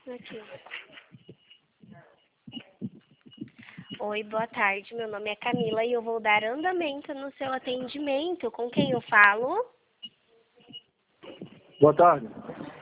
Aqui. Oi, boa tarde. Meu nome é Camila e eu vou dar andamento no seu atendimento. Com quem eu falo? Boa tarde.